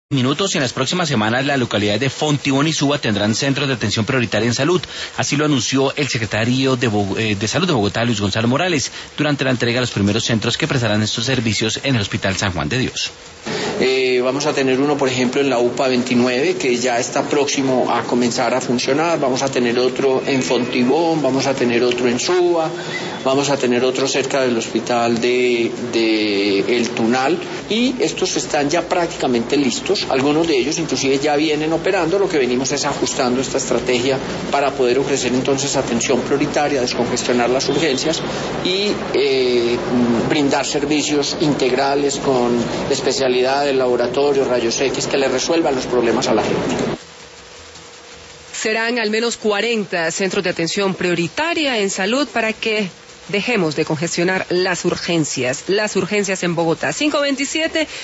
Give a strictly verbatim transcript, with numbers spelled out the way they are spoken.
Minutos y en las próximas semanas las localidades de Fontibón y Suba tendrán centros de atención prioritaria en salud. Así lo anunció el secretario de, Bo eh, de Salud de Bogotá, Luis Gonzalo Morales, durante la entrega de los primeros centros que prestarán estos servicios en el Hospital San Juan de Dios. Eh, vamos a tener uno, por ejemplo, en la U P A veintinueve, que ya está próximo a comenzar a funcionar. Vamos a tener otro en Fontibón, vamos a tener otro en Suba, vamos a tener otro cerca del hospital de, de El Tunal, y estos están ya prácticamente listos. Algunos de ellos inclusive ya vienen operando. Lo que venimos es ajustando esta estrategia para poder ofrecer entonces atención prioritaria, descongestionar las urgencias y eh, brindar servicios integrales con especialidades, laboratorios, rayos X, que le resuelvan los problemas a la gente. Serán al menos cuarenta centros de atención prioritaria en salud para que dejemos de congestionar las urgencias, las urgencias en Bogotá. cinco veintisiete